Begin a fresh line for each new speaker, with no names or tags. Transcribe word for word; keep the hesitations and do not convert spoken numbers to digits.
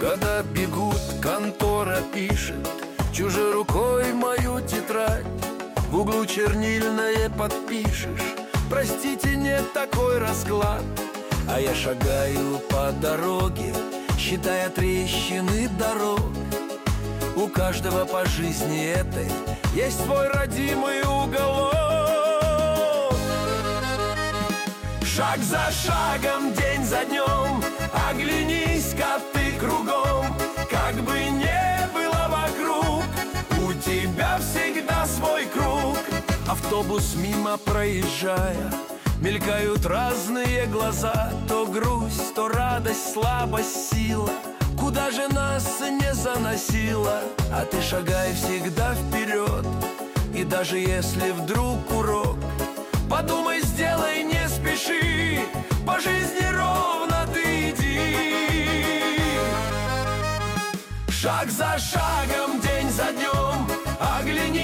Года бегут, контора пишет чужой рукой мою тетрадь. В углу чернильное подпишешь: простите, нет такой расклад. А я шагаю по дороге, считая трещины дорог. У каждого по жизни этой есть свой родимый уголок. Шаг за шагом, день за днем, оглянись-ка ты кругом. Как бы не было вокруг, у тебя всегда свой круг. Автобус мимо проезжая, мелькают разные глаза. То грусть, то радость, слабость, сила. Куда же нас не заносило? А ты шагай всегда вперед. И даже если вдруг урок, подумай, сделай, не спеши. По жизни ровно ты иди. Шаг за шагом, день за днем, оглянись.